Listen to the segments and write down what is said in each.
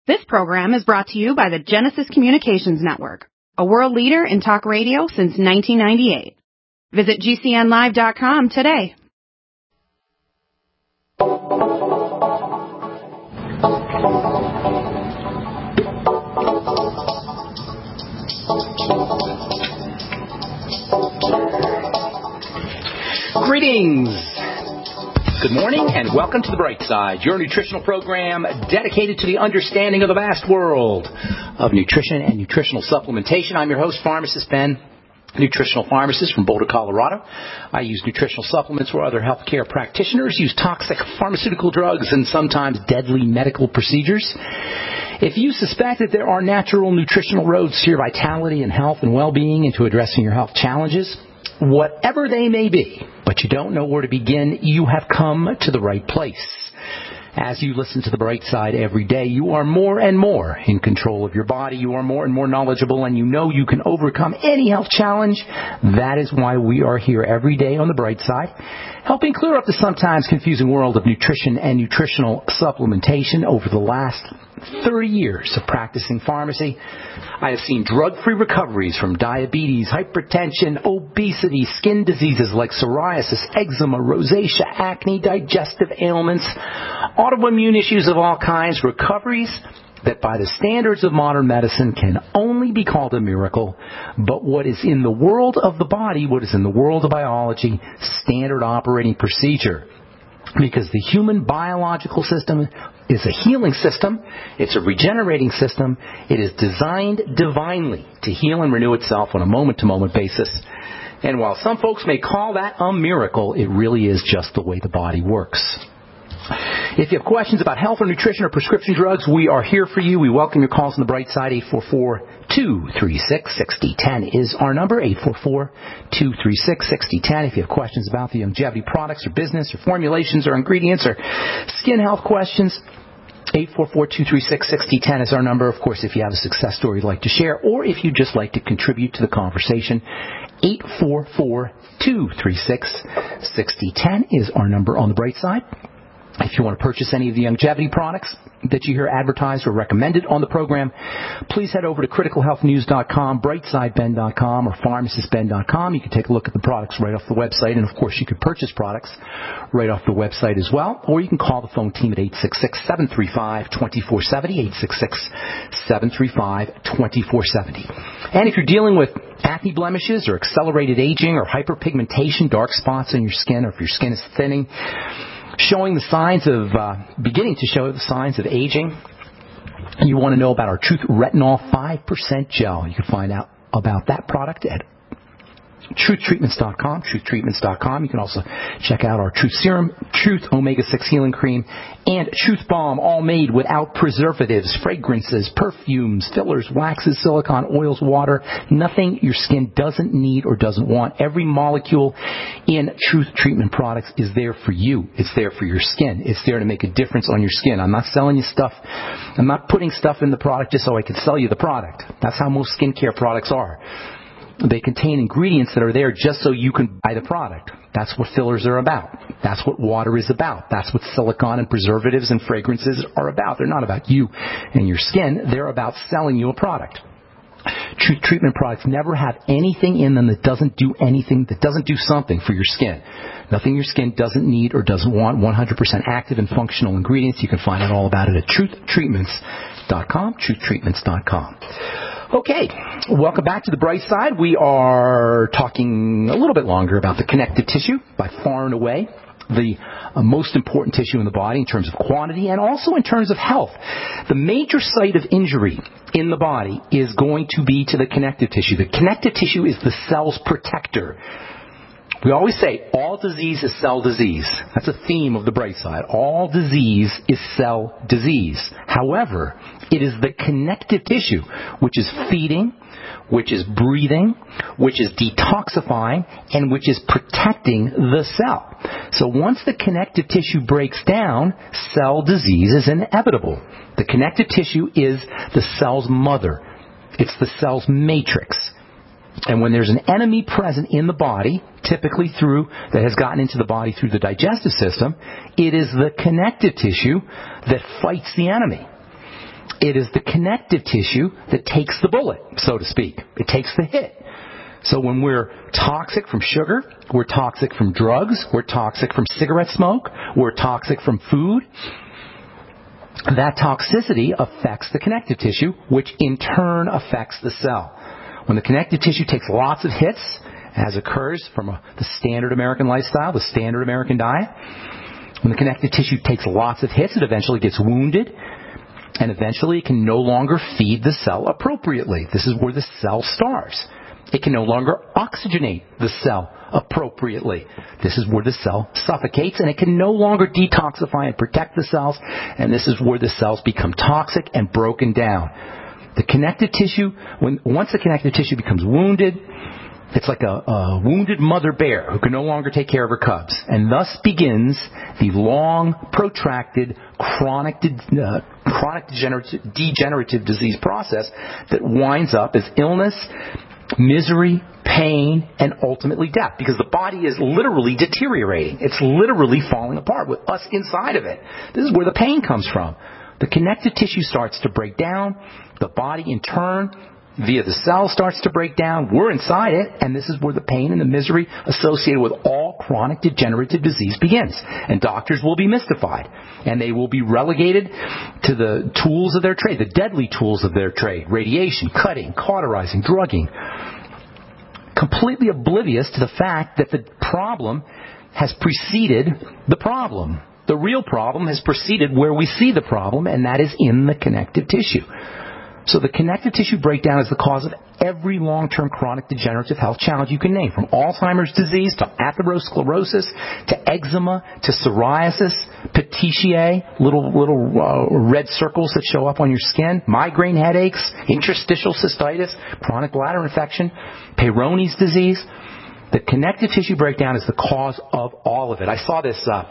This program is brought to you by the Genesis Communications Network, a world leader in talk radio since 1998. Visit GCNlive.com today. Greetings. Good morning and welcome to The Bright Side, your nutritional program dedicated to the understanding of the vast world of nutrition and nutritional supplementation. I'm your host, Pharmacist Ben, nutritional pharmacist from Boulder, Colorado. I use nutritional supplements where other healthcare practitioners use toxic pharmaceutical drugs and sometimes deadly medical procedures. If you suspect that there are natural nutritional roads to your vitality and health and well-being and to addressing your health challenges, whatever they may be, but you don't know where to begin, you have come to the right place. As you listen to The Bright Side every day, you are more and more in control of your body. You are more and more knowledgeable, and you know you can overcome any health challenge. That is why we are here every day on The Bright Side, helping clear up the sometimes confusing world of nutrition and nutritional supplementation. Over the last 30 years of practicing pharmacy, I have seen drug-free recoveries from diabetes, hypertension, obesity, skin diseases like psoriasis, eczema, rosacea, acne, digestive ailments, autoimmune issues of all kinds, recoveries that by the standards of modern medicine can only be called a miracle, but what is in the world of the body, what is in the world of biology, standard operating procedure. Because the human biological system is a healing system, it's a regenerating system, it is designed divinely to heal and renew itself on a moment-to-moment basis. And while some folks may call that a miracle, it really is just the way the body works. If you have questions about health or nutrition or prescription drugs, we are here for you. We welcome your calls on the Bright Side. 844-236-6010 is our number, 844-236-6010. If you have questions about the longevity products or business or formulations or ingredients or skin health questions, 844-236-6010 is our number. Of course, if you have a success story you'd like to share or if you'd just like to contribute to the conversation, 844-236-6010 is our number on the Bright Side. If you want to purchase any of the longevity products that you hear advertised or recommended on the program, please head over to criticalhealthnews.com, brightsideben.com, or pharmacistben.com. You can take a look at the products right off the website, and of course you can purchase products right off the website as well, or you can call the phone team at 866-735-2470, 866-735-2470. And if you're dealing with acne blemishes or accelerated aging or hyperpigmentation, dark spots on your skin, or if your skin is thinning, showing the signs of, beginning to show the signs of aging, you want to know about our Truth Retinol 5% Gel. You can find out about that product at TruthTreatments.com, TruthTreatments.com. You can also check out our Truth Serum, Truth Omega-6 Healing Cream, and Truth Balm, all made without preservatives, fragrances, perfumes, fillers, waxes, silicone, oils, water, nothing your skin doesn't need or doesn't want. Every molecule in Truth Treatment products is there for you. It's there for your skin. It's there to make a difference on your skin. I'm not selling you stuff. I'm not putting stuff in the product just so I can sell you the product. That's how most skincare products are. They contain ingredients that are there just so you can buy the product. That's what fillers are about. That's what water is about. That's what silicone and preservatives and fragrances are about. They're not about you and your skin. They're about selling you a product. Truth Treatment products never have anything in them that doesn't do anything, that doesn't do something for your skin. Nothing your skin doesn't need or doesn't want. 100% active and functional ingredients. You can find out all about it at TruthTreatments.com, TruthTreatments.com. Okay, welcome back to The Bright Side. We are talking a little bit longer about the connective tissue, by far and away the most important tissue in the body in terms of quantity and also in terms of health. The major site of injury in the body is going to be to the connective tissue. The connective tissue is the cell's protector. We always say all disease is cell disease. That's a theme of The Bright Side. All disease is cell disease. However, it is the connective tissue, which is feeding, which is breathing, which is detoxifying, and which is protecting the cell. So once the connective tissue breaks down, cell disease is inevitable. The connective tissue is the cell's mother. It's the cell's matrix. And when there's an enemy present in the body, typically that has gotten into the body through the digestive system, it is the connective tissue that fights the enemy. it is the connective tissue that takes the bullet, so to speak. It takes the hit. So when we're toxic from sugar, we're toxic from drugs, we're toxic from cigarette smoke, we're toxic from food, that toxicity affects the connective tissue, which in turn affects the cell. When the connective tissue takes lots of hits, as occurs from the standard American lifestyle, the standard American diet, when the connective tissue takes lots of hits, it eventually gets wounded, and eventually it can no longer feed the cell appropriately. This is where the cell starves. It can no longer oxygenate the cell appropriately. This is where the cell suffocates, and it can no longer detoxify and protect the cells, and this is where the cells become toxic and broken down. The connective tissue, once the connective tissue becomes wounded, it's like a wounded mother bear who can no longer take care of her cubs, and thus begins the long, protracted, chronic degenerative disease process that winds up as illness, misery, pain, and ultimately death, because the body is literally deteriorating. It's literally falling apart with us inside of it. This is where the pain comes from. The connective tissue starts to break down. The body, in turn, via the cell, starts to break down. We're inside it, and this is where the pain and the misery associated with all chronic degenerative disease begins. And doctors will be mystified, and they will be relegated to the tools of their trade, the deadly tools of their trade: radiation, cutting, cauterizing, drugging, completely oblivious to the fact that the problem has preceded the problem. The real problem has preceded where we see the problem, and that is in the connective tissue. So the connective tissue breakdown is the cause of every long-term chronic degenerative health challenge you can name, from Alzheimer's disease to atherosclerosis to eczema to psoriasis, petechiae, little red circles that show up on your skin, migraine headaches, interstitial cystitis, chronic bladder infection, Peyronie's disease. The connective tissue breakdown is the cause of all of it. I saw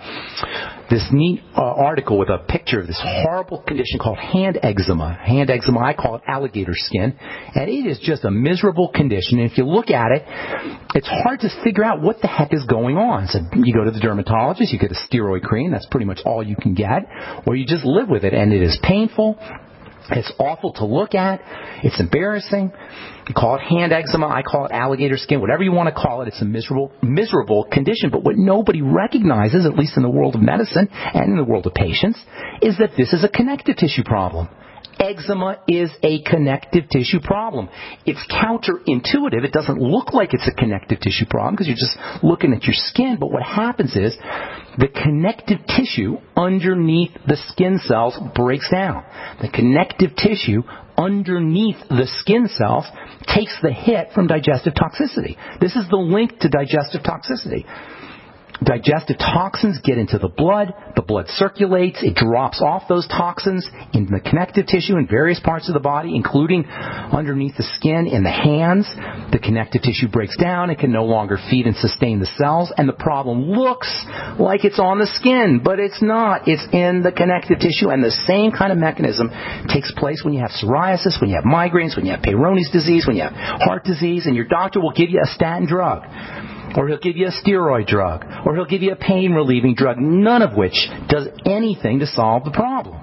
this neat article with a picture of this horrible condition called hand eczema. Hand eczema, I call it alligator skin. And it is just a miserable condition. And if you look at it, it's hard to figure out what the heck is going on. So you go to the dermatologist, you get a steroid cream. That's pretty much all you can get. Or you just live with it. And it is painful. It's awful to look at. It's embarrassing. You call it hand eczema. I call it alligator skin. Whatever you want to call it, it's a miserable condition. But what nobody recognizes, at least in the world of medicine and in the world of patients, is that this is a connective tissue problem. Eczema is a connective tissue problem. It's counterintuitive. It doesn't look like it's a connective tissue problem because you're just looking at your skin. But what happens is the connective tissue underneath the skin cells breaks down. The connective tissue underneath the skin cells takes the hit from digestive toxicity. This is the link to digestive toxicity. Digestive toxins get into the blood circulates, it drops off those toxins in the connective tissue in various parts of the body, including underneath the skin, in the hands. The connective tissue breaks down, it can no longer feed and sustain the cells, and the problem looks like it's on the skin, but it's not. It's in the connective tissue, and the same kind of mechanism takes place when you have psoriasis, when you have migraines, when you have Peyronie's disease, when you have heart disease, and your doctor will give you a statin drug. Or he'll give you a steroid drug. Or he'll give you a pain-relieving drug, none of which does anything to solve the problem.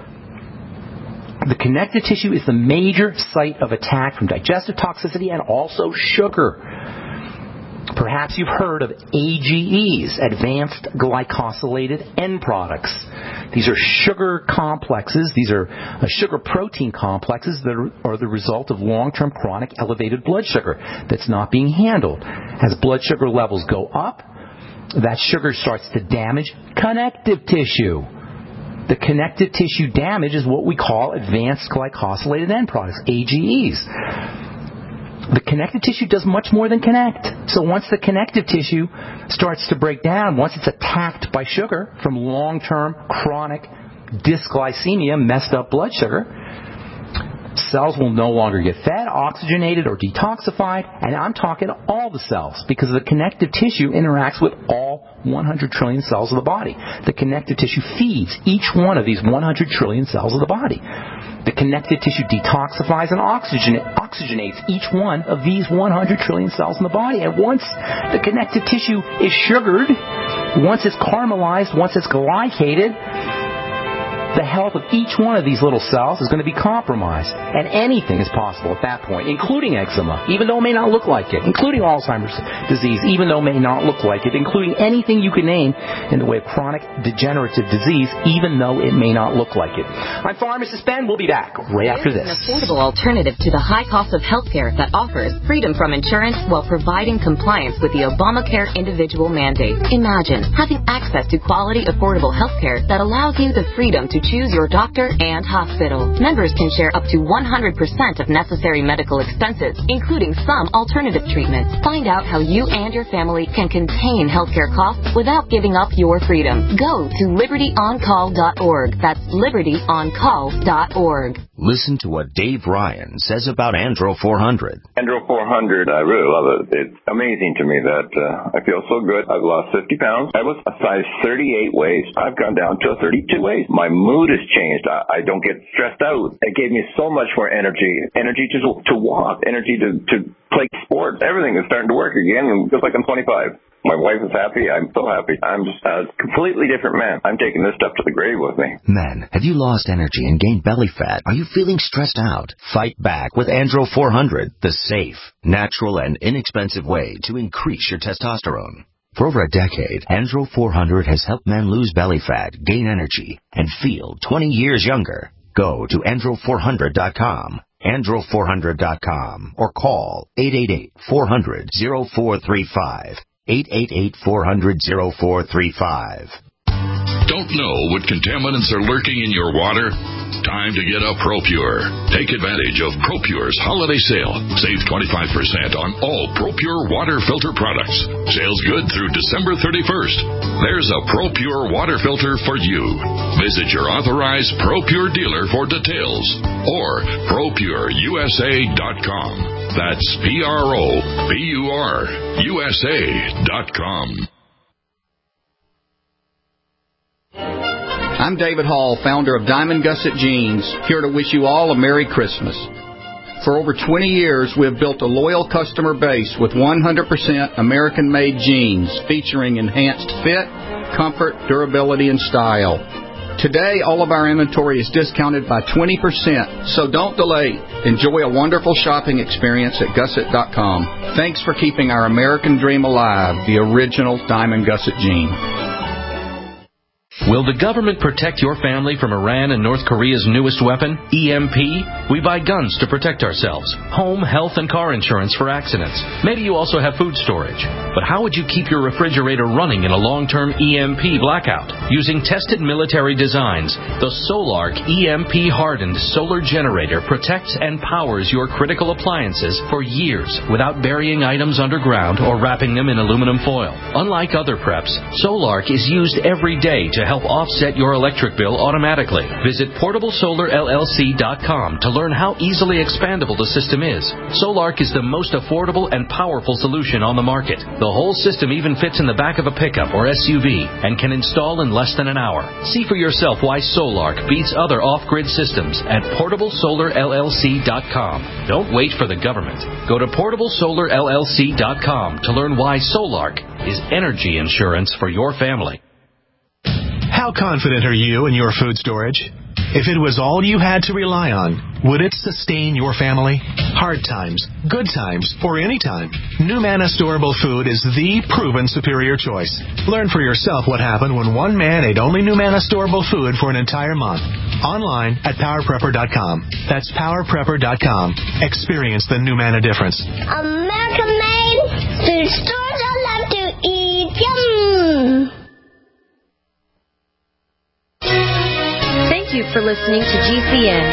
The connective tissue is the major site of attack from digestive toxicity and also sugar. Perhaps you've heard of AGEs, advanced glycosylated end products. These are sugar complexes. These are sugar protein complexes that are the result of long-term chronic elevated blood sugar that's not being handled. As blood sugar levels go up, that sugar starts to damage connective tissue. The connective tissue damage is what we call advanced glycosylated end products, AGEs. The connective tissue does much more than connect. So once the connective tissue starts to break down, once it's attacked by sugar from long-term chronic dysglycemia, messed up blood sugar, cells will no longer get fed, oxygenated, or detoxified, and I'm talking all the cells, because the connective tissue interacts with all 100 trillion cells of the body. The connective tissue feeds each one of these 100 trillion cells of the body. The connective tissue detoxifies and oxygenates each one of these 100 trillion cells in the body. And once the connective tissue is sugared, once it's caramelized, once it's glycated, the health of each one of these little cells is going to be compromised. And anything is possible at that point, including eczema, even though it may not look like it, including Alzheimer's disease, even though it may not look like it, including anything you can name in the way of chronic degenerative disease, even though it may not look like it. I'm Pharmacist Ben. We'll be back right after this. An affordable alternative to the high cost of healthcare that offers freedom from insurance while providing compliance with the Obamacare individual mandate. Imagine having access to quality, affordable healthcare that allows you the freedom to choose your doctor and hospital. Members can share up to 100% of necessary medical expenses, including some alternative treatments. Find out how you and your family can contain healthcare costs without giving up your freedom. Go to libertyoncall.org. That's libertyoncall.org. Listen to what Dave Ryan says about Andro 400. Andro 400, I really love it. It's amazing to me that I feel so good. I've lost 50 pounds. I was a size 38 waist. I've gone down to a 32 waist. My mood has changed. I don't get stressed out. It gave me so much more energy to walk, energy to play sports. Everything is starting to work again, and feels like I'm 25. My wife is happy. I'm so happy. I'm just a completely different man. I'm taking this stuff to the grave with me. Men, have you lost energy and gained belly fat? Are you feeling stressed out? Fight back with Andro 400, the safe, natural, and inexpensive way to increase your testosterone. For over a decade, Andro 400 has helped men lose belly fat, gain energy, and feel 20 years younger. Go to andro400.com. andro400.com or call 888-400-0435. 888-400-0435. Don't know what contaminants are lurking in your water? Time to get a ProPure. Take advantage of ProPure's holiday sale. Save 25% on all ProPure water filter products. Sales good through December 31st. There's a ProPure water filter for you. Visit your authorized ProPure dealer for details or ProPureUSA.com. That's ProPureUSA.com. I'm David Hall, founder of Diamond Gusset Jeans, here to wish you all a Merry Christmas. For over 20 years, we have built a loyal customer base with 100% American-made jeans featuring enhanced fit, comfort, durability, and style. Today, all of our inventory is discounted by 20%, so don't delay. Enjoy a wonderful shopping experience at Gusset.com. Thanks for keeping our American dream alive, the original Diamond Gusset jean. Will the government protect your family from Iran and North Korea's newest weapon, EMP? We buy guns to protect ourselves, home, health, and car insurance for accidents. Maybe you also have food storage. But how would you keep your refrigerator running in a long-term EMP blackout? Using tested military designs, the Solark EMP-hardened solar generator protects and powers your critical appliances for years without burying items underground or wrapping them in aluminum foil. Unlike other preps, Solark is used every day to help offset your electric bill automatically. Visit PortableSolarLLC.com to learn how easily expandable the system is. Solark is the most affordable and powerful solution on the market. The whole system even fits in the back of a pickup or SUV and can install in less than an hour. See for yourself why Solark beats other off-grid systems at PortableSolarLLC.com. Don't wait for the government. Go to PortableSolarLLC.com to learn why Solark is energy insurance for your family. How confident are you in your food storage? If it was all you had to rely on, would it sustain your family? Hard times, good times, or any time, NuManna Storable Food is the proven superior choice. Learn for yourself what happened when one man ate only NuManna Storable Food for an entire month. Online at PowerPrepper.com. That's PowerPrepper.com. Experience the NuManna difference. American-made food stores I love to eat. Yum! Thank you for listening to GCN.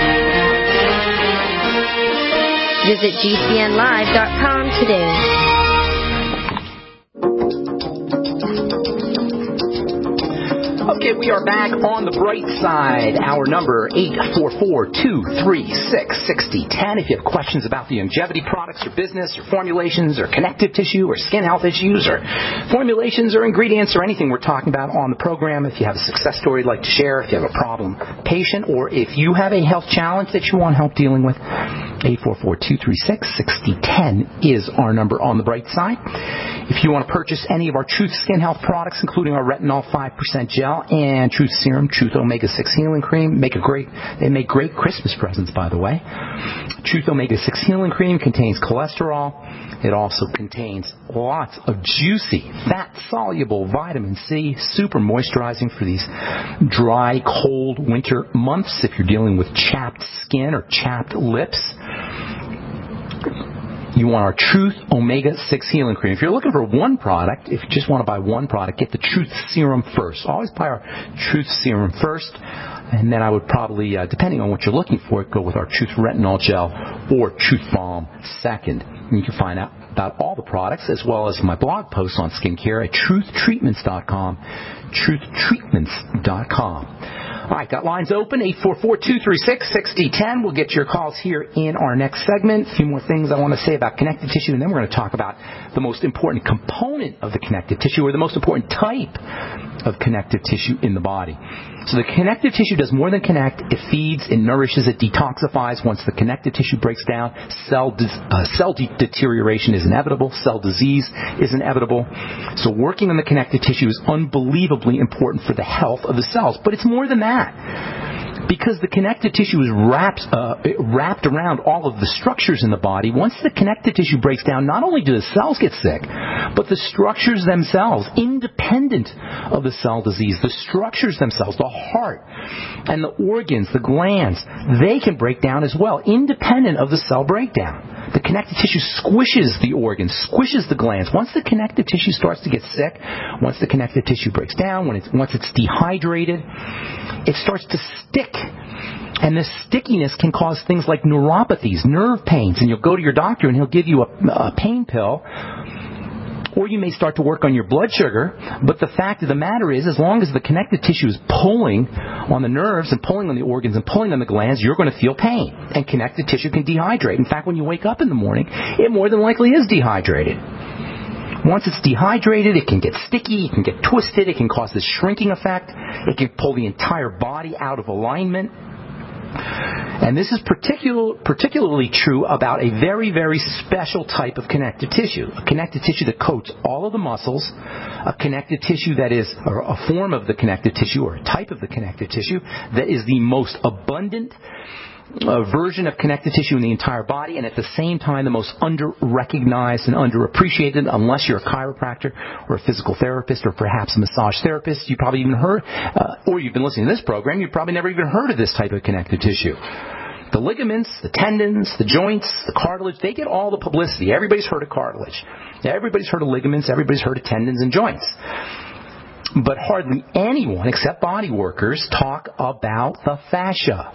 Visit GCNlive.com today. Okay, we are back on the bright side. Our number, 844-236-6010. If you have questions about the longevity products or business or formulations or connective tissue or skin health issues or formulations or ingredients or anything we're talking about on the program, if you have a success story you'd like to share, if you have a problem patient, or if you have a health challenge that you want help dealing with, 844-236-6010 is our number on the bright side. If you want to purchase any of our Truth Skin Health products, including our Retinol 5% gel and Truth Serum, Truth Omega-6 Healing Cream. They make great Christmas presents, by the way. Truth Omega-6 Healing Cream contains cholesterol. It also contains lots of juicy, fat-soluble vitamin C, super moisturizing for these dry, cold winter months if you're dealing with chapped skin or chapped lips. You want our Truth Omega-6 Healing Cream. If you're looking for one product, if you just want to buy one product, get the Truth Serum first. Always buy our Truth Serum first, and then I would probably, depending on what you're looking for, go with our Truth Retinol Gel or Truth Balm second. And you can find out about all the products as well as my blog posts on skincare at truthtreatments.com, truthtreatments.com. All right, got lines open, 844-236-6010. We'll get your calls here in our next segment. A few more things I want to say about connective tissue, and then we're going to talk about the most important component of the connective tissue, or the most important type of connective tissue in the body. So the connective tissue does more than connect. It feeds, it nourishes, it detoxifies. Once the connective tissue breaks down, cell deterioration is inevitable. Cell disease is inevitable. So working on the connective tissue is unbelievably important for the health of the cells. But it's more than that. Because the connective tissue is wrapped around all of the structures in the body. Once the connective tissue breaks down, not only do the cells get sick, but the structures themselves, independent of the cell disease, the structures themselves, the heart and the organs, the glands, they can break down as well, independent of the cell breakdown. The connective tissue squishes the organs, squishes the glands. Once the connective tissue starts to get sick, once the connective tissue breaks down, once it's dehydrated, it starts to stick. And this stickiness can cause things like neuropathies, nerve pains, and you'll go to your doctor and he'll give you a pain pill, or you may start to work on your blood sugar. But the fact of the matter is, as long as the connective tissue is pulling on the nerves and pulling on the organs and pulling on the glands, you're going to feel pain. And connective tissue can dehydrate. In fact, when you wake up in the morning, it more than likely is dehydrated. Once it's dehydrated, it can get sticky, it can get twisted, it can cause this shrinking effect, it can pull the entire body out of alignment. And this is particularly true about a very, very special type of connective tissue. A connective tissue that coats all of the muscles, a connective tissue that is, or a form of the connective tissue, or a type of the connective tissue that is the most abundant version of connective tissue in the entire body, and at the same time the most under-recognized and underappreciated, unless you're a chiropractor or a physical therapist or perhaps a massage therapist. You probably even heard, or you've been listening to this program, you've probably never even heard of this type of connective tissue. The ligaments, the tendons, the joints, the cartilage, they get all the publicity. Everybody's heard of cartilage. Everybody's heard of ligaments. Everybody's heard of tendons and joints. But hardly anyone, except body workers, talk about the fascia.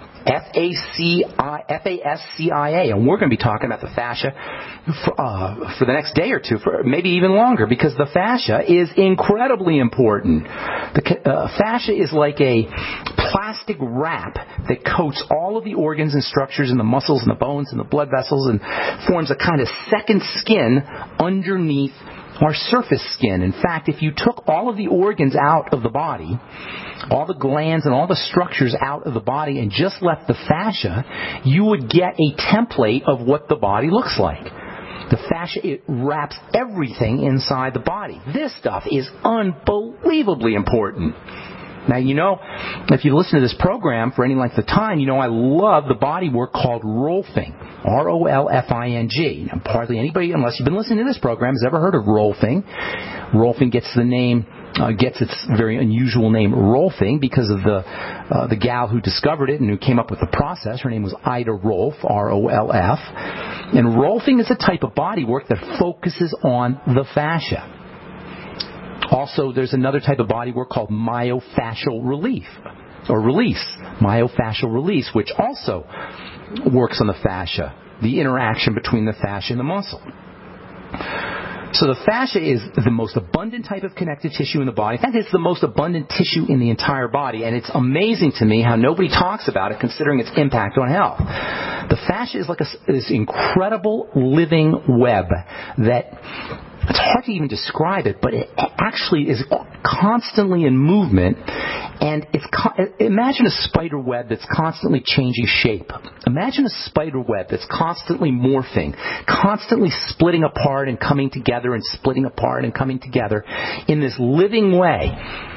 F-A-S-C-I-A, and we're going to be talking about the fascia for the next day or two, for maybe even longer, because the fascia is incredibly important. The fascia is like a plastic wrap that coats all of the organs and structures and the muscles and the bones and the blood vessels and forms a kind of second skin underneath our surface skin. In fact, if you took all of the organs out of the body, all the glands and all the structures out of the body and just left the fascia, you would get a template of what the body looks like. The fascia, it wraps everything inside the body. This stuff is unbelievably important. Now, you know, if you listen to this program for any length of time, you know I love the body work called Rolfing, R-O-L-F-I-N-G. Now, hardly anybody, unless you've been listening to this program, has ever heard of Rolfing. Rolfing gets its very unusual name Rolfing because of the gal who discovered it and who came up with the process. Her name was Ida Rolf, R-O-L-F. And Rolfing is a type of body work that focuses on the fascia. Also, there's another type of body work called myofascial release, myofascial release, which also works on the fascia, the interaction between the fascia and the muscle. So the fascia is the most abundant type of connective tissue in the body. In fact, it's the most abundant tissue in the entire body, and it's amazing to me how nobody talks about it considering its impact on health. The fascia is like this incredible living web that, it's hard to even describe it, but it actually is constantly in movement, and imagine a spider web that's constantly changing shape. Imagine a spider web that's constantly morphing, constantly splitting apart and coming together and splitting apart and coming together in this living way.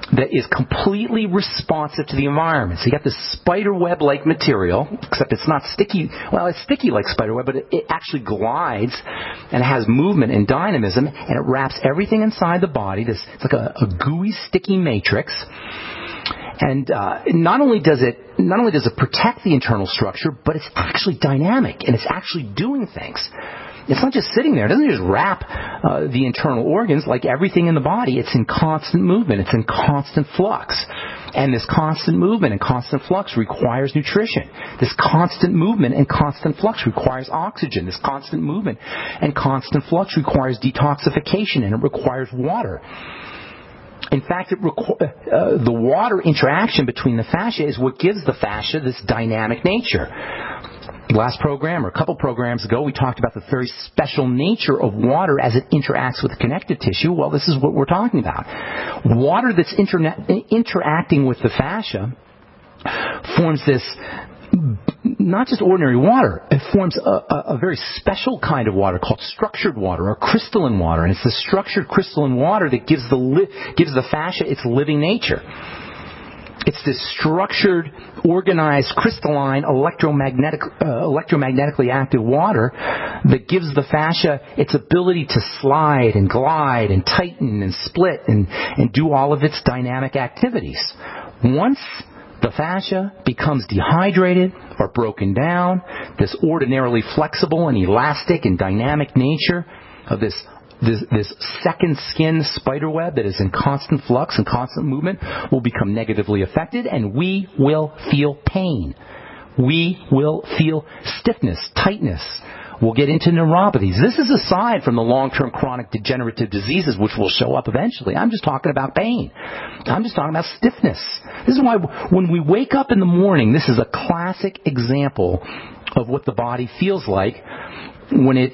that is completely responsive to the environment. So you got this spider web-like material, except it's not sticky. Well, it's sticky like spider web, but it actually glides and has movement and dynamism, and it wraps everything inside the body. It's like a gooey, sticky matrix. And not only does it protect the internal structure, but it's actually dynamic, and it's actually doing things. It's not just sitting there. It doesn't just wrap the internal organs. Like everything in the body, it's in constant movement. It's in constant flux. And this constant movement and constant flux requires nutrition. This constant movement and constant flux requires oxygen. This constant movement and constant flux requires detoxification, and it requires water. In fact, the water interaction between the fascia is what gives the fascia this dynamic nature. Last program, or a couple programs ago, we talked about the very special nature of water as it interacts with the connective tissue. Well, this is what we're talking about. Water that's interacting with the fascia forms this, not just ordinary water. It forms a very special kind of water called structured water or crystalline water. And it's the structured crystalline water that gives the fascia its living nature. It's this structured, organized, crystalline, electromagnetically active water that gives the fascia its ability to slide and glide and tighten and split and do all of its dynamic activities. Once the fascia becomes dehydrated or broken down, this ordinarily flexible and elastic and dynamic nature of this second skin spider web that is in constant flux and constant movement will become negatively affected, and we will feel pain. We will feel stiffness, tightness. We'll get into neuropathies. This is aside from the long-term chronic degenerative diseases which will show up eventually. I'm just talking about pain. I'm just talking about stiffness. This is why when we wake up in the morning, this is a classic example of what the body feels like when it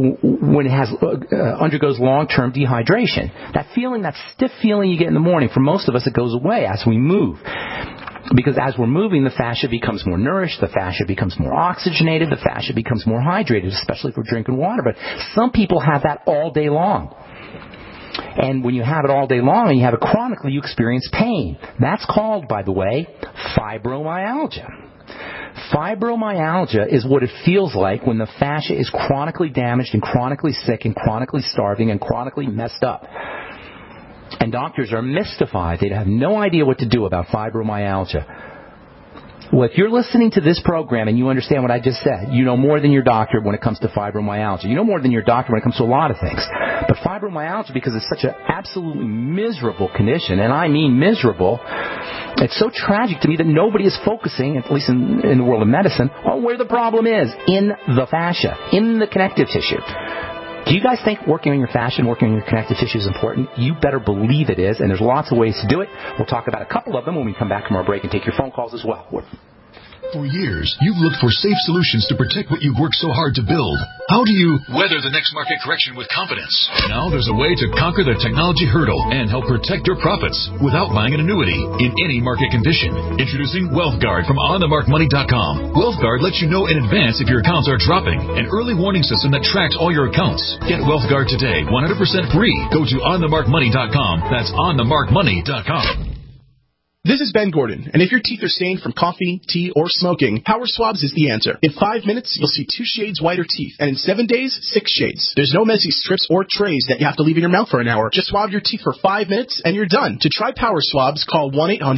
undergoes long-term dehydration. That feeling, that stiff feeling you get in the morning, for most of us it goes away as we move. Because as we're moving, the fascia becomes more nourished, the fascia becomes more oxygenated, the fascia becomes more hydrated, especially if we're drinking water. But some people have that all day long. And when you have it all day long and you have it chronically, you experience pain. That's called, by the way, fibromyalgia. Fibromyalgia is what it feels like when the fascia is chronically damaged and chronically sick and chronically starving and chronically messed up. And doctors are mystified. They have no idea what to do about fibromyalgia. Well, if you're listening to this program and you understand what I just said, you know more than your doctor when it comes to fibromyalgia. You know more than your doctor when it comes to a lot of things. But fibromyalgia, because it's such an absolutely miserable condition, and I mean miserable, it's so tragic to me that nobody is focusing, at least in the world of medicine, on where the problem is, in the fascia, in the connective tissue. Do you guys think working on your fascia and working on your connective tissue is important? You better believe it is, and there's lots of ways to do it. We'll talk about a couple of them when we come back from our break and take your phone calls as well. For years, you've looked for safe solutions to protect what you've worked so hard to build. How do you weather the next market correction with confidence? Now there's a way to conquer the technology hurdle and help protect your profits without buying an annuity in any market condition. Introducing WealthGuard from OnTheMarkMoney.com. WealthGuard lets you know in advance if your accounts are dropping. An early warning system that tracks all your accounts. Get WealthGuard today, 100% free. Go to OnTheMarkMoney.com. That's OnTheMarkMoney.com. This is Ben Gordon, and if your teeth are stained from coffee, tea, or smoking, Power Swabs is the answer. In 5 minutes, you'll see 2 shades whiter teeth, and in 7 days, 6 shades. There's no messy strips or trays that you have to leave in your mouth for an hour. Just swab your teeth for 5 minutes, and you're done. To try Power Swabs, call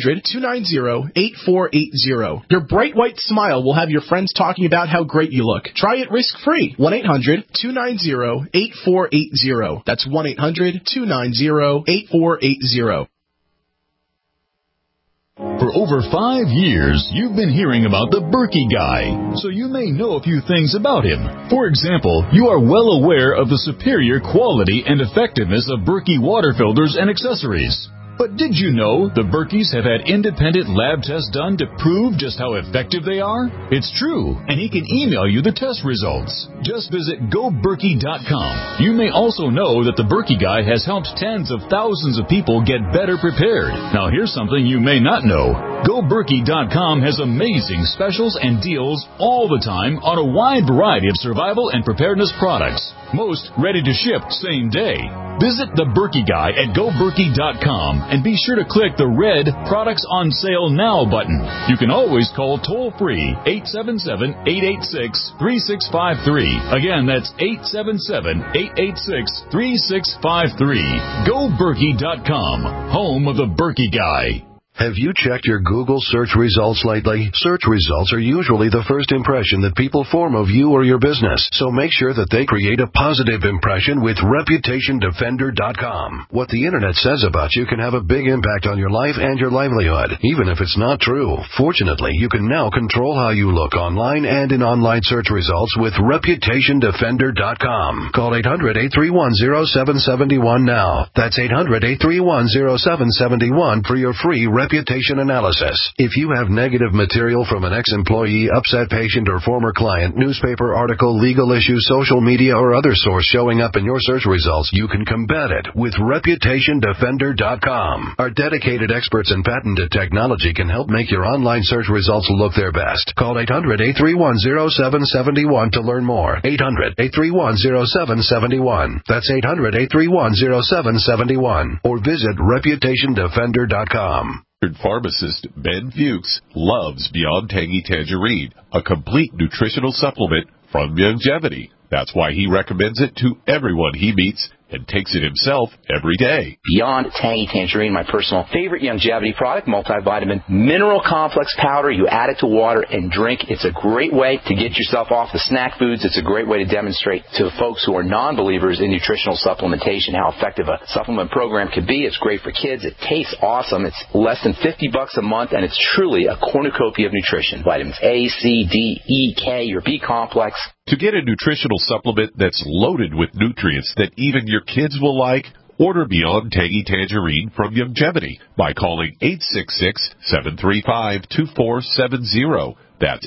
1-800-290-8480. Your bright white smile will have your friends talking about how great you look. Try it risk-free. 1-800-290-8480. That's 1-800-290-8480. For over 5 years, you've been hearing about the Berkey guy, so you may know a few things about him. For example, you are well aware of the superior quality and effectiveness of Berkey water filters and accessories. But did you know the Berkeys have had independent lab tests done to prove just how effective they are? It's true, and he can email you the test results. Just visit GoBerkey.com. You may also know that the Berkey guy has helped tens of thousands of people get better prepared. Now here's something you may not know. GoBerkey.com has amazing specials and deals all the time on a wide variety of survival and preparedness products. Most ready to ship same day. Visit The Berkey Guy at GoBerkey.com and be sure to click the red Products on Sale Now button. You can always call toll-free 877-886-3653. Again, that's 877-886-3653. GoBerkey.com, home of The Berkey Guy. Have you checked your Google search results lately? Search results are usually the first impression that people form of you or your business, so make sure that they create a positive impression with ReputationDefender.com. What the Internet says about you can have a big impact on your life and your livelihood, even if it's not true. Fortunately, you can now control how you look online and in online search results with ReputationDefender.com. Call 800-831-0771 now. That's 800-831-0771 for your free reputation analysis. If you have negative material from an ex-employee, upset patient, or former client, newspaper article, legal issue, social media, or other source showing up in your search results, you can combat it with ReputationDefender.com. Our dedicated experts in patented technology can help make your online search results look their best. Call 800-831-0771 to learn more. 800-831-0771. That's 800-831-0771. Or visit ReputationDefender.com. Pharmacist Ben Fuchs loves Beyond Tangy Tangerine, a complete nutritional supplement from Longevity. That's why he recommends it to everyone he meets and takes it himself every day. Beyond Tangy Tangerine, my personal favorite Longevity product, multivitamin mineral complex powder. You add it to water and drink. It's a great way to get yourself off the snack foods. It's a great way to demonstrate to folks who are non-believers in nutritional supplementation how effective a supplement program can be. It's great for kids. It tastes awesome. It's less than $50 a month, and it's truly a cornucopia of nutrition. Vitamins A, C, D, E, K, your B complex. To get a nutritional supplement that's loaded with nutrients that even your kids will like, order Beyond Tangy Tangerine from Longevity by calling 866-735-2470. That's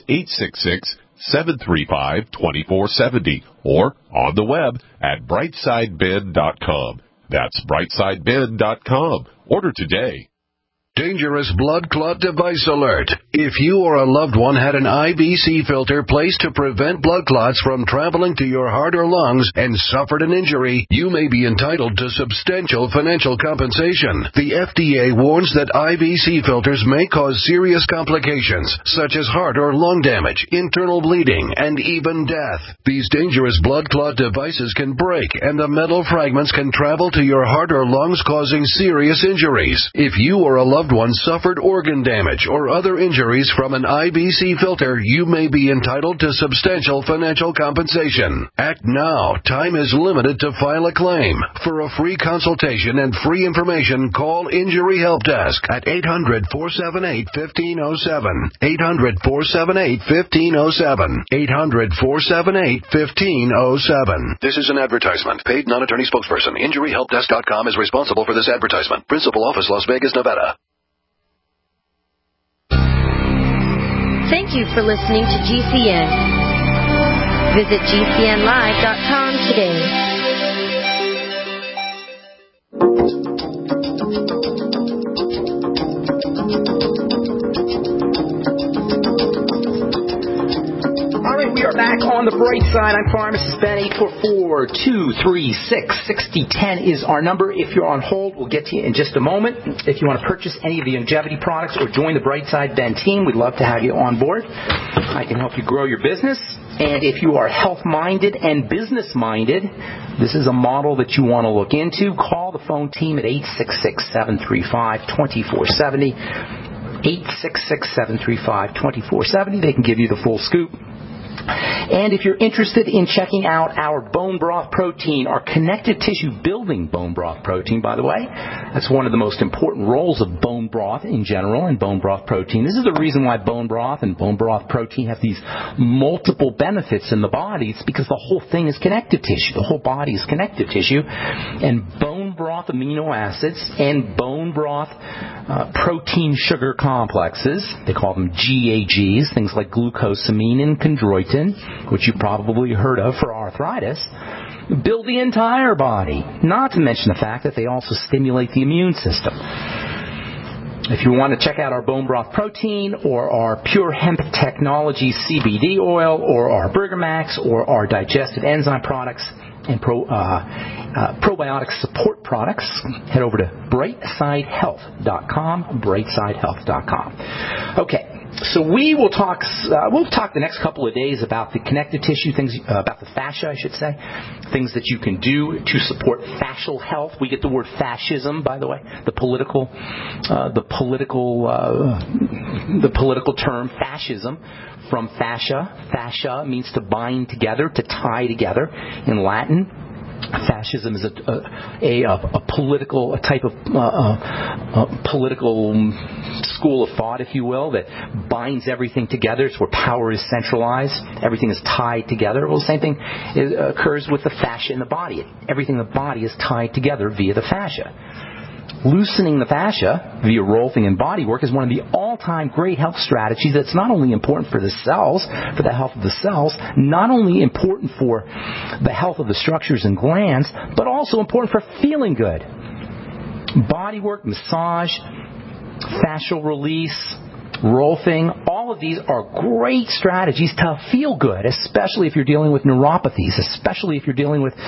866-735-2470. Or on the web at brightsideben.com. That's brightsideben.com. Order today. Dangerous blood clot device alert. If you or a loved one had an IVC filter placed to prevent blood clots from traveling to your heart or lungs and suffered an injury, you may be entitled to substantial financial compensation. The FDA warns that IVC filters may cause serious complications, such as heart or lung damage, internal bleeding, and even death. These dangerous blood clot devices can break, and the metal fragments can travel to your heart or lungs, causing serious injuries. If you or a loved one suffered organ damage or other injuries from an IVC filter, you may be entitled to substantial financial compensation. Act now. Time is limited to file a claim. For a free consultation and free information, call Injury Help Desk at 800-478-1507. 800-478-1507. 800-478-1507. This is an advertisement. Paid non-attorney spokesperson. InjuryHelpDesk.com is responsible for this advertisement. Principal office, Las Vegas, Nevada. Thank you for listening to GCN. Visit GCNlive.com today. All right, we are back on the bright side. I'm Pharmacist Ben. 844-236-6010 is our number. If you're on hold, we'll get to you in just a moment. If you want to purchase any of the Longevity products or join the Bright Side Ben team, we'd love to have you on board. I can help you grow your business. And if you are health-minded and business-minded, this is a model that you want to look into. Call the phone team at 866-735-2470. 866-735-2470. They can give you the full scoop. And if you're interested in checking out our bone broth protein, our connective tissue building bone broth protein, by the way, that's one of the most important roles of bone broth in general and bone broth protein. This is the reason why bone broth and bone broth protein have these multiple benefits in the body. It's because the whole thing is connective tissue. The whole body is connective tissue. And bone broth amino acids and bone broth protein sugar complexes, they call them GAGs, things like glucosamine and chondroitin, which you probably heard of for arthritis, build the entire body, not to mention the fact that they also stimulate the immune system. If you want to check out our bone broth protein or our Pure Hemp Technology CBD oil or our Burger Max or our digestive enzyme products, and probiotic support products, head over to brightsidehealth.com, brightsidehealth.com. Okay. So we'll talk the next couple of days about the connective tissue, things about the fascia, I should say, things that you can do to support fascial health. We get the word fascism, by the way, the political term fascism from fascia. Fascia means to bind together, to tie together in Latin. Fascism is a type of political school of thought, if you will, that binds everything together. It's where power is centralized. Everything is tied together. Well, the same thing occurs with the fascia in the body. Everything in the body is tied together via the fascia. Loosening the fascia via Rolfing and body work is one of the all-time great health strategies that's not only important for the cells, for the health of the cells, not only important for the health of the structures and glands, but also important for feeling good. Body work, massage, fascial release, Rolfing, all of these are great strategies to feel good, especially if you're dealing with neuropathies, especially if you're dealing with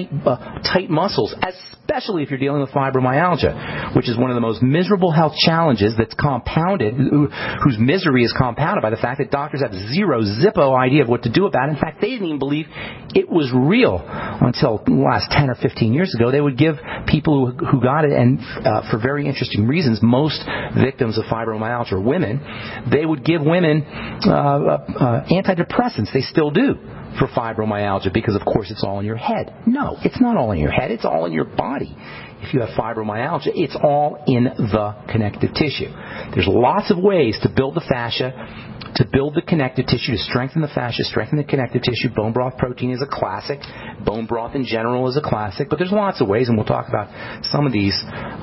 tight muscles, especially if you're dealing with fibromyalgia, which is one of the most miserable health challenges that's compounded, whose misery is compounded by the fact that doctors have zippo idea of what to do about it. In fact, they didn't even believe it was real until the last 10 or 15 years ago. They would give people who got it, and for very interesting reasons, most victims of fibromyalgia are women, they would give women antidepressants. They still do for fibromyalgia because, of course, it's all in your head. No, it's not all in your head. It's all in your body. If you have fibromyalgia, it's all in the connective tissue. There's lots of ways to build the fascia, to build the connective tissue, to strengthen the fascia, strengthen the connective tissue. Bone broth protein is a classic. Bone broth in general is a classic. But there's lots of ways, and we'll talk about some of these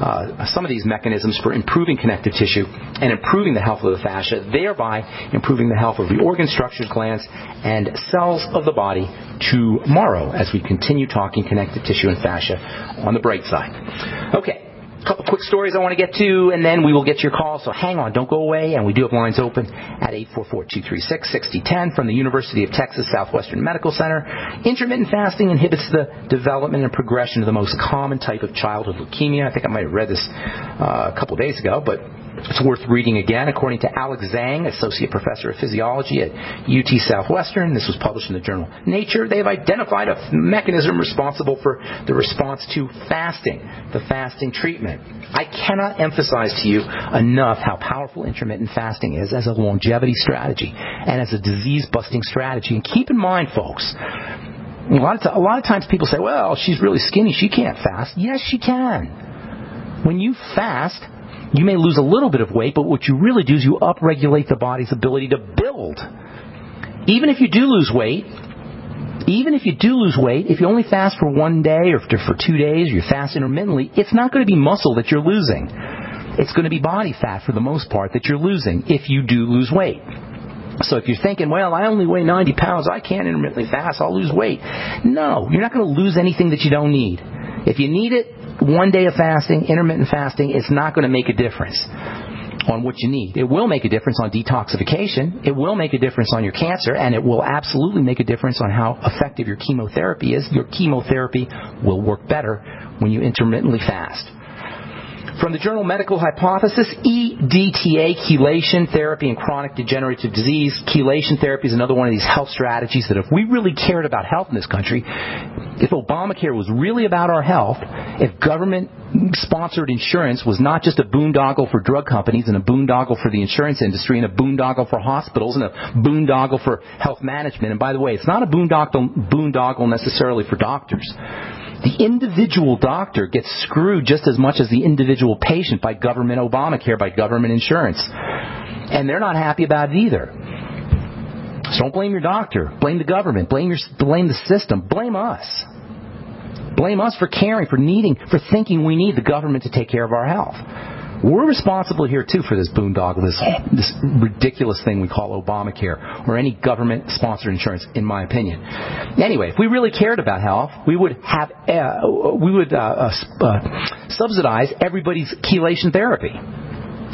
mechanisms for improving connective tissue and improving the health of the fascia, thereby improving the health of the organ structures, glands, and cells of the body tomorrow as we continue talking connective tissue and fascia on the bright side. Okay. A couple quick stories I want to get to, and then we will get to your call. So hang on, don't go away. And we do have lines open at 844-236-6010 from the University of Texas Southwestern Medical Center. Intermittent fasting inhibits the development and progression of the most common type of childhood leukemia. I think I might have read this a couple days ago, but it's worth reading again. According to Alex Zhang, Associate Professor of Physiology at UT Southwestern, this was published in the journal Nature, they have identified a mechanism responsible for the response to fasting, the fasting treatment. I cannot emphasize to you enough how powerful intermittent fasting is as a longevity strategy and as a disease-busting strategy. And keep in mind, folks, a lot of times people say, well, she's really skinny, she can't fast. Yes, she can. When you fast, you may lose a little bit of weight, but what you really do is you upregulate the body's ability to build. Even if you do lose weight, if you only fast for one day or for 2 days, or you fast intermittently, it's not going to be muscle that you're losing. It's going to be body fat for the most part that you're losing if you do lose weight. So if you're thinking, well, I only weigh 90 pounds, I can't intermittently fast, I'll lose weight. No, you're not going to lose anything that you don't need. If you need it, 1 day of fasting, intermittent fasting, it's not going to make a difference on what you need. It will make a difference on detoxification. It will make a difference on your cancer, and it will absolutely make a difference on how effective your chemotherapy is. Your chemotherapy will work better when you intermittently fast. From the journal Medical Hypothesis, EDTA, chelation therapy in chronic degenerative disease. Chelation therapy is another one of these health strategies that if we really cared about health in this country, if Obamacare was really about our health, if government-sponsored insurance was not just a boondoggle for drug companies and a boondoggle for the insurance industry and a boondoggle for hospitals and a boondoggle for health management, and by the way, it's not a boondoggle necessarily for doctors. The individual doctor gets screwed just as much as the individual patient by government Obamacare, by government insurance. And they're not happy about it either. So don't blame your doctor. Blame the government. Blame the system. Blame us. Blame us for caring, for thinking we need the government to take care of our health. We're responsible here, too, for this boondoggle, this ridiculous thing we call Obamacare, or any government-sponsored insurance, in my opinion. Anyway, if we really cared about health, we would subsidize everybody's chelation therapy.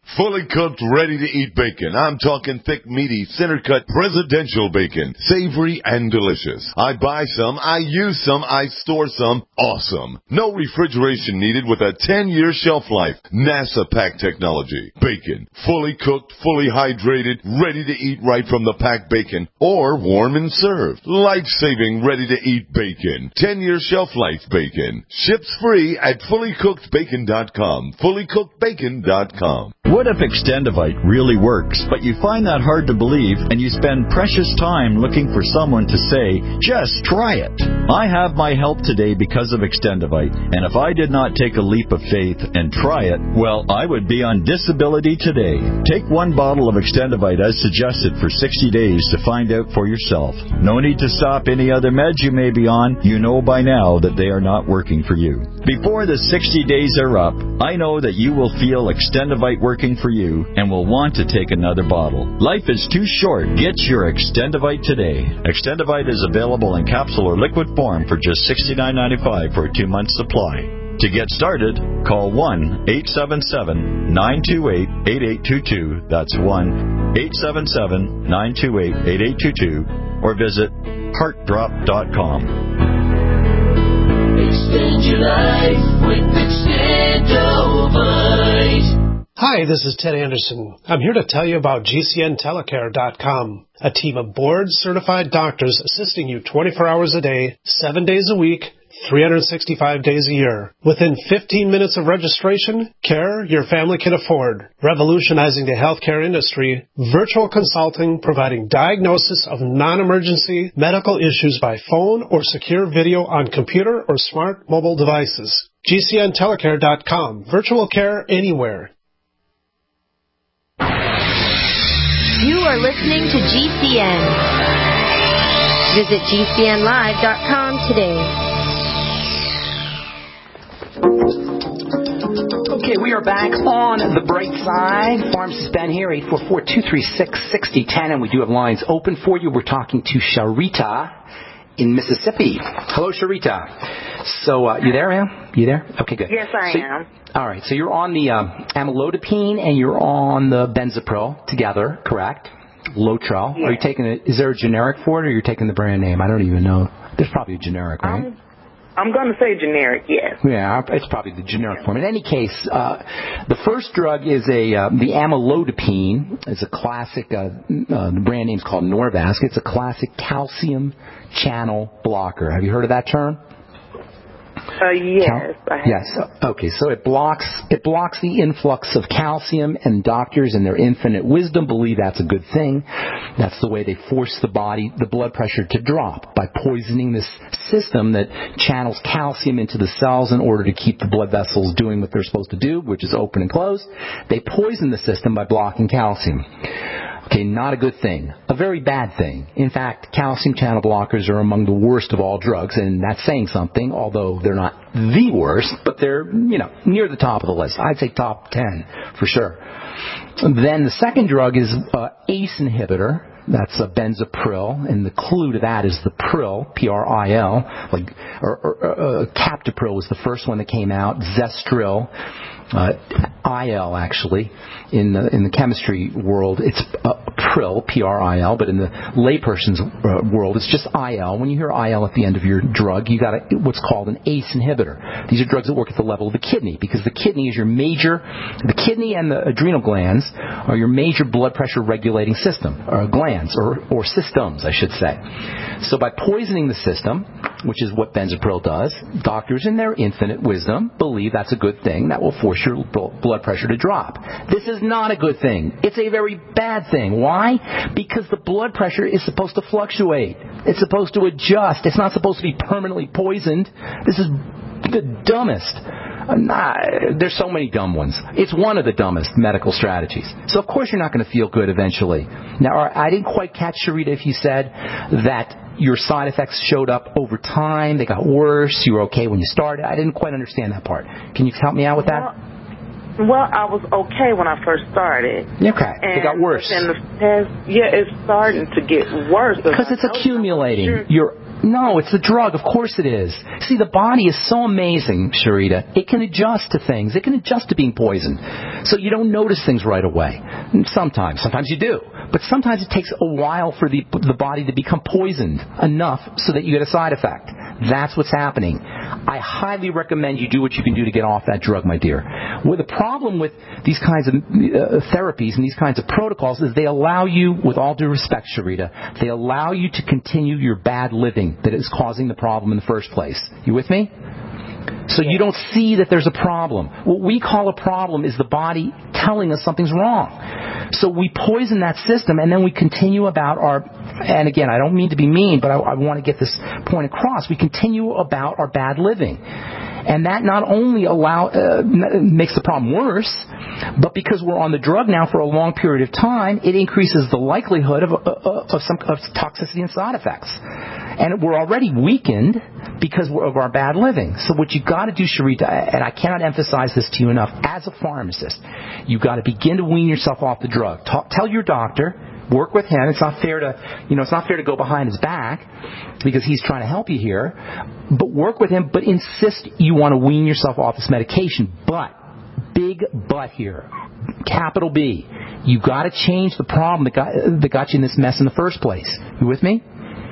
Fully cooked, ready-to-eat bacon. I'm talking thick, meaty, center-cut, presidential bacon. Savory and delicious. I buy some, I use some, I store some. Awesome. No refrigeration needed with a 10-year shelf life. NASA pack technology. Bacon. Fully cooked, fully hydrated, ready to eat right from the packed bacon. Or warm and served. Life-saving, ready-to-eat bacon. 10-year shelf life bacon. Ships free at fullycookedbacon.com. Fullycookedbacon.com. What if Extendivite really works, but you find that hard to believe and you spend precious time looking for someone to say, just try it? I have my help today because of Extendivite, and if I did not take a leap of faith and try it, well, I would be on disability today. Take one bottle of Extendivite as suggested for 60 days to find out for yourself. No need to stop any other meds you may be on. You know by now that they are not working for you. Before the 60 days are up, I know that you will feel Extendivite working for you and will want to take another bottle. Life is too short. Get your Extendivite today. Extendivite is available in capsule or liquid form for just $69.95 for a 2-month supply. To get started, call 1-877-928-8822. That's 1-877-928-8822. Or visit heartdrop.com. Extend your life with Extendivite. Hi, this is Ted Anderson. I'm here to tell you about GCNtelecare.com, a team of board-certified doctors assisting you 24 hours a day, 7 days a week, 365 days a year. Within 15 minutes of registration, care your family can afford. Revolutionizing the healthcare industry, virtual consulting providing diagnosis of non-emergency medical issues by phone or secure video on computer or smart mobile devices. GCNtelecare.com. Virtual care anywhere. You are listening to GCN. Visit GCNlive.com today. Okay, we are back on the bright side. Pharmacist Ben here, 844-236-6010, and we do have lines open for you. We're talking to Sharita in Mississippi. Hello, Sharita. So, you there, ma'am? You there? Okay, good. Yes, I am. All right, so you're on the amlodipine and you're on the benzapril together, correct? Lotrel. Yes. Are you taking it? Is there a generic for it, or you're taking the brand name? I don't even know. There's probably a generic, right? I'm going to say generic, yes. Yeah, it's probably the generic form. In any case, the first drug is the amlodipine. It's a classic. The brand name's called Norvasc. It's a classic calcium channel blocker. Have you heard of that term? Yes, I have. Yes. Okay. So it blocks the influx of calcium, and doctors in their infinite wisdom believe that's a good thing. That's the way they force the blood pressure to drop, by poisoning this system that channels calcium into the cells in order to keep the blood vessels doing what they're supposed to do, which is open and close. They poison the system by blocking calcium. Okay, not a good thing. A very bad thing. In fact, calcium channel blockers are among the worst of all drugs, and that's saying something, although they're not the worst, but they're, near the top of the list. I'd say top 10 for sure. Then the second drug is ACE inhibitor. That's a benzapril, and the clue to that is the pril, P-R-I-L, Captopril was the first one that came out, Zestril, IL actually, in the chemistry world, it's pril, P-R-I-L, but in the layperson's world, it's just IL. When you hear IL at the end of your drug, you got what's called an ACE inhibitor. These are drugs that work at the level of the kidney, because the kidney is the kidney and the adrenal glands are your major blood pressure regulating system, or glands, or systems, I should say. So by poisoning the system, which is what benzapril does, doctors in their infinite wisdom believe that's a good thing. That will force your blood pressure to drop. This is not a good thing. It's a very bad thing. Why? Because the blood pressure is supposed to fluctuate. It's supposed to adjust. It's not supposed to be permanently poisoned. This is the dumbest. There's so many dumb ones. It's one of the dumbest medical strategies. So, of course, you're not going to feel good eventually. Now, I didn't quite catch, Sharita, if you said that your side effects showed up over time, they got worse, you were okay when you started. I didn't quite understand that part. Can you help me out with that? Well, I was okay when I first started. Okay, it got worse. In the past, it's starting to get worse. Because it's accumulating. Your No, it's the drug. Of course it is. See, the body is so amazing, Sharita. It can adjust to things. It can adjust to being poisoned. So you don't notice things right away. Sometimes you do. But sometimes it takes a while for the body to become poisoned enough so that you get a side effect. That's what's happening. I highly recommend you do what you can do to get off that drug, my dear. Well, the problem with these kinds of therapies and these kinds of protocols is they allow you, with all due respect, Sharita, they allow you to continue your bad living that is causing the problem in the first place. You with me? So you don't see that there's a problem. What we call a problem is the body telling us something's wrong. So we poison that system, and then we continue about our, and again, I don't mean to be mean, but I want to get this point across. We continue about our bad living. And that not only makes the problem worse, but because we're on the drug now for a long period of time, it increases the likelihood of toxicity and side effects. And we're already weakened because of our bad living. So what you've got to do, Sharita, and I cannot emphasize this to you enough, as a pharmacist, you've got to begin to wean yourself off the drug. Tell your doctor. Work with him. It's not fair to go behind his back because he's trying to help you here. But work with him, but insist you want to wean yourself off this medication. But, big but here, capital B, you've got to change the problem that got you in this mess in the first place. You with me?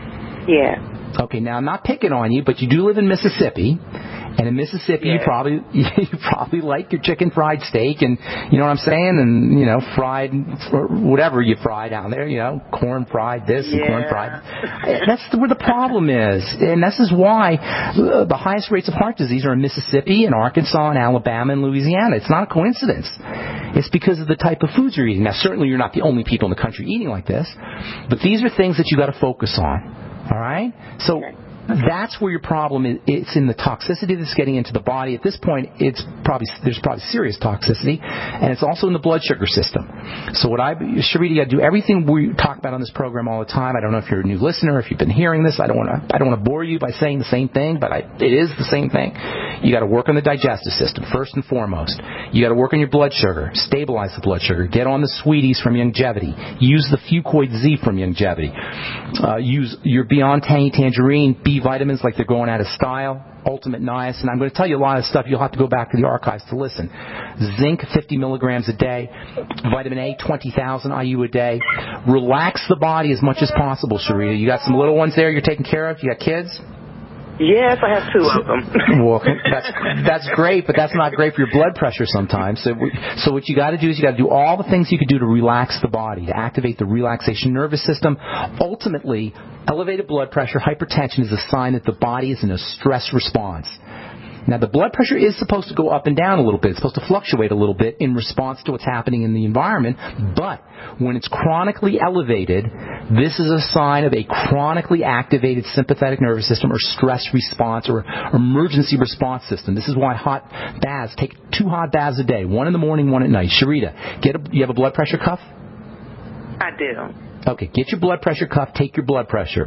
Yeah. Okay, now I'm not picking on you, but you do live in Mississippi. And in Mississippi, you probably like your chicken fried steak, and you know what I'm saying, and fried whatever you fry down there, corn fried this and corn fried. That's where the problem is, and this is why the highest rates of heart disease are in Mississippi and Arkansas and Alabama and Louisiana. It's not a coincidence. It's because of the type of foods you're eating. Now, certainly you're not the only people in the country eating like this, but these are things that you got to focus on. All right, so. That's where your problem is. It's in the toxicity that's getting into the body. At this point, there's probably serious toxicity, and it's also in the blood sugar system. So Sharita, you got to do everything we talk about on this program all the time. I don't know if you're a new listener, if you've been hearing this. I don't want to bore you by saying the same thing, but it is the same thing. You got to work on the digestive system first and foremost. You got to work on your blood sugar, stabilize the blood sugar, get on the Sweeties from Youngevity, use the Fucoid Z from Youngevity, use your Beyond Tangy Tangerine B vitamins like they're going out of style, Ultimate Niacin. I'm going to tell you a lot of stuff. You'll have to go back to the archives to listen. Zinc, 50 milligrams a day. Vitamin A, 20,000 IU a day. Relax the body as much as possible, Sharita. You got some little ones there you're taking care of? You got kids? Yes, I have 2 of them. Well, that's great, but that's not great for your blood pressure sometimes. So what you got to do is you got to do all the things you can do to relax the body, to activate the relaxation nervous system. Ultimately, elevated blood pressure, hypertension is a sign that the body is in a stress response. Now, the blood pressure is supposed to go up and down a little bit. It's supposed to fluctuate a little bit in response to what's happening in the environment. But when it's chronically elevated, this is a sign of a chronically activated sympathetic nervous system or stress response or emergency response system. This is why hot baths, take 2 hot baths a day, 1 in the morning, 1 at night. Sharita, you have a blood pressure cuff? I do. Okay, get your blood pressure cuff, take your blood pressure.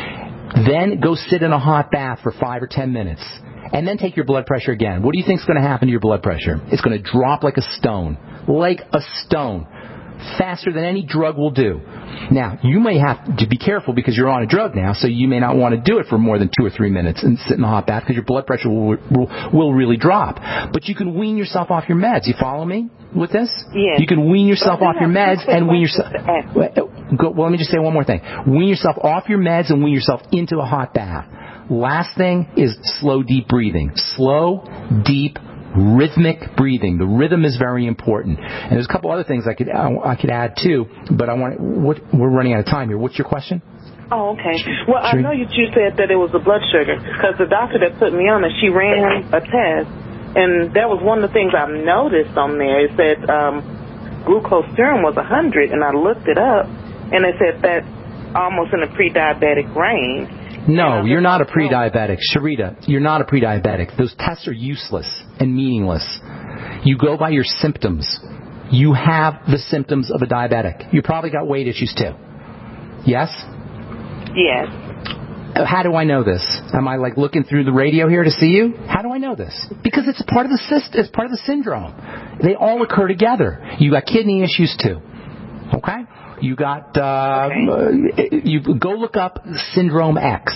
Then go sit in a hot bath for 5 or 10 minutes. And then take your blood pressure again. What do you think is going to happen to your blood pressure? It's going to drop like a stone. Like a stone. Faster than any drug will do. Now, you may have to be careful because you're on a drug now, so you may not want to do it for more than 2 or 3 minutes and sit in the hot bath because your blood pressure will really drop. But you can wean yourself off your meds. You follow me with this? Yes. You can wean yourself off your meds and wean yourself... Well, let me just say one more thing. Wean yourself off your meds and wean yourself into a hot bath. Last thing is slow, deep breathing. Slow, deep, rhythmic breathing. The rhythm is very important. And there's a couple other things I could add too, but we're running out of time here. What's your question? Oh, okay. Well, I know you said that it was the blood sugar because the doctor that put me on it, she ran a test, and that was one of the things I've noticed on there. It said glucose serum was 100, and I looked it up, and it said that's almost in the pre-diabetic range. No, you're not a pre-diabetic. Sharita, you're not a pre-diabetic. Those tests are useless and meaningless. You go by your symptoms. You have the symptoms of a diabetic. You probably got weight issues too. Yes? Yes. How do I know this? Am I like looking through the radio here to see you? How do I know this? Because it's part of it's part of the syndrome. They all occur together. You got kidney issues too. Okay? You got, you go look up Syndrome X.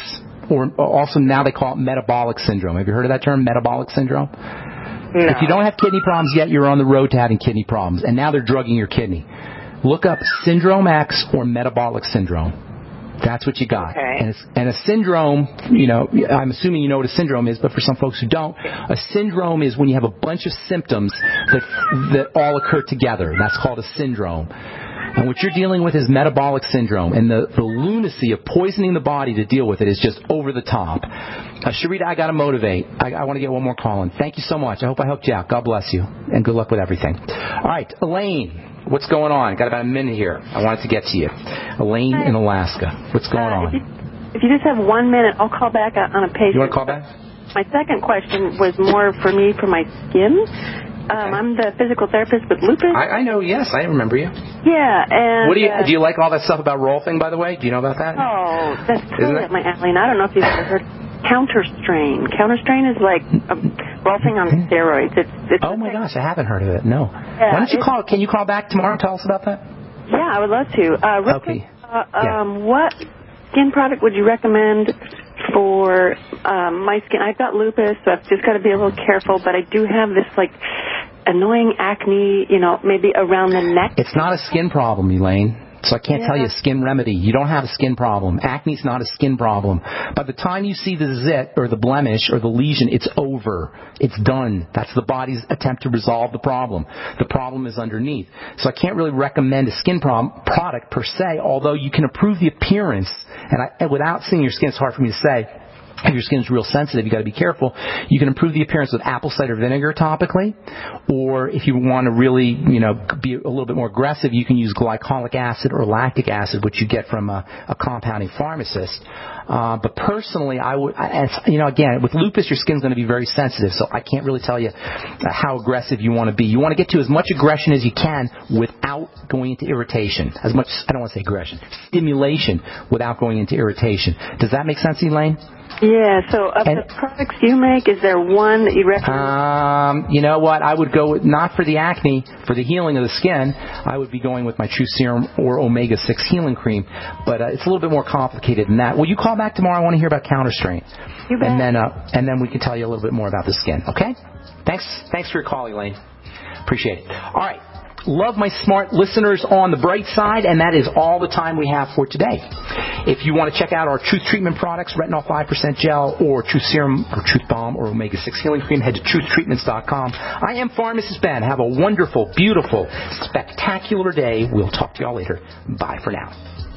or also now they call it metabolic syndrome. Have you heard of that term, metabolic syndrome? No. If you don't have kidney problems yet, you're on the road to having kidney problems, and now they're drugging your kidney. Look up Syndrome X or metabolic syndrome. That's what you got. Okay. And a syndrome, I'm assuming you know what a syndrome is, but for some folks who don't, a syndrome is when you have a bunch of symptoms that all occur together. That's called a syndrome. And what you're dealing with is metabolic syndrome, and the lunacy of poisoning the body to deal with it is just over the top. Sharita, I got to motivate. I want to get one more call in. Thank you so much. I hope I helped you out. God bless you, and good luck with everything. All right, Elaine, what's going on? Got about a minute here. I wanted to get to you. Elaine in Alaska. What's going on? If you just have 1 minute, I'll call back on a patient. You want to call back? My second question was more for me for my skin. I'm the physical therapist with lupus. I know, yes. I remember you. Yeah, and... What do you like all that stuff about Rolfing, by the way? Do you know about that? Oh, that's totally up my alley. And I don't know if you've ever heard Counterstrain. Counterstrain is like Rolfing on steroids. It's oh, my gosh, I haven't heard of it. No. Yeah, why don't you call? Can you call back tomorrow and tell us about that? Yeah, I would love to. Okay. What skin product would you recommend for my skin? I've got lupus, so I've just got to be a little careful, but I do have this, annoying acne, maybe around the neck. It's not a skin problem, Elaine. So I can't tell you a skin remedy. You don't have a skin problem. Acne's not a skin problem. By the time you see the zit or the blemish or the lesion, it's over. It's done. That's the body's attempt to resolve the problem. The problem is underneath. So I can't really recommend a skin product per se, although you can improve the appearance. And without seeing your skin, it's hard for me to say. If your skin's real sensitive, you got to be careful. You can improve the appearance with apple cider vinegar topically, or if you want to really, be a little bit more aggressive, you can use glycolic acid or lactic acid, which you get from a compounding pharmacist. But personally, I would, again, with lupus, your skin's going to be very sensitive, so I can't really tell you how aggressive you want to be. You want to get to as much aggression as you can without going into irritation. I don't want to say aggression, stimulation without going into irritation. Does that make sense, Elaine? Yeah, so of the products you make, is there one that you recommend? You know what? I would go with, not for the acne, for the healing of the skin, I would be going with my True Serum or Omega-6 Healing Cream. But it's a little bit more complicated than that. Will you call back tomorrow? I want to hear about Counterstrain. You bet. And then we can tell you a little bit more about the skin, okay? Thanks for your call, Elaine. Appreciate it. All right. Love my smart listeners on the bright side, and that is all the time we have for today. If you want to check out our Truth Treatment products, Retinol 5% Gel, or Truth Serum, or Truth Balm, or Omega-6 Healing Cream, head to truthtreatments.com. I am Pharmacist Ben. Have a wonderful, beautiful, spectacular day. We'll talk to y'all later. Bye for now.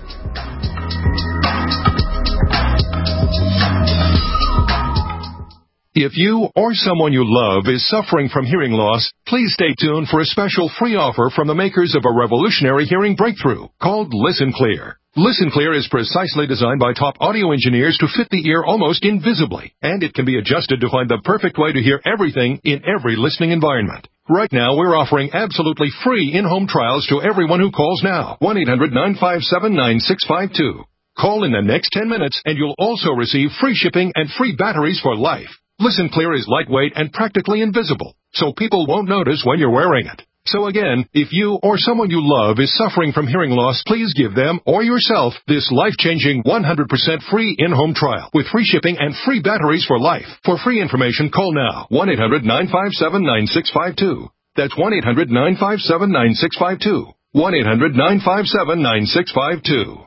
If you or someone you love is suffering from hearing loss, please stay tuned for a special free offer from the makers of a revolutionary hearing breakthrough called Listen Clear. Listen Clear is precisely designed by top audio engineers to fit the ear almost invisibly, and it can be adjusted to find the perfect way to hear everything in every listening environment. Right now, we're offering absolutely free in-home trials to everyone who calls now. 1-800-957-9652. Call in the next 10 minutes, and you'll also receive free shipping and free batteries for life. Listen Clear is lightweight and practically invisible, so people won't notice when you're wearing it. So again, if you or someone you love is suffering from hearing loss, please give them or yourself this life-changing 100% free in-home trial with free shipping and free batteries for life. For free information, call now. 1-800-957-9652. That's 1-800-957-9652. 1-800-957-9652.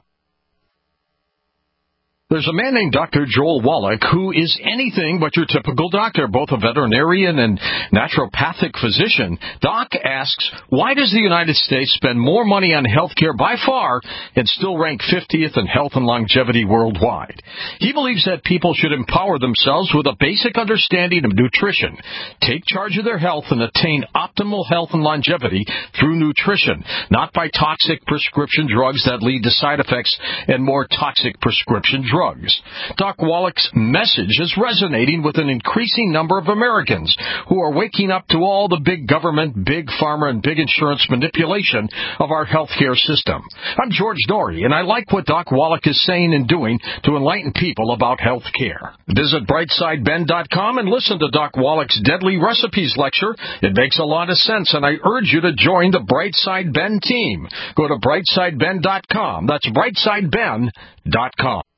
There's a man named Dr. Joel Wallach who is anything but your typical doctor, both a veterinarian and naturopathic physician. Doc asks, why does the United States spend more money on health care by far and still rank 50th in health and longevity worldwide? He believes that people should empower themselves with a basic understanding of nutrition, take charge of their health, and attain optimal health and longevity through nutrition, not by toxic prescription drugs that lead to side effects and more toxic prescription drugs. Doc Wallach's message is resonating with an increasing number of Americans who are waking up to all the big government, big pharma, and big insurance manipulation of our healthcare system. I'm George Dory, and I like what Doc Wallach is saying and doing to enlighten people about health care. Visit brightsideben.com and listen to Doc Wallach's Deadly Recipes lecture. It makes a lot of sense, and I urge you to join the Brightside Ben team. Go to brightsideben.com. That's brightsideben.com.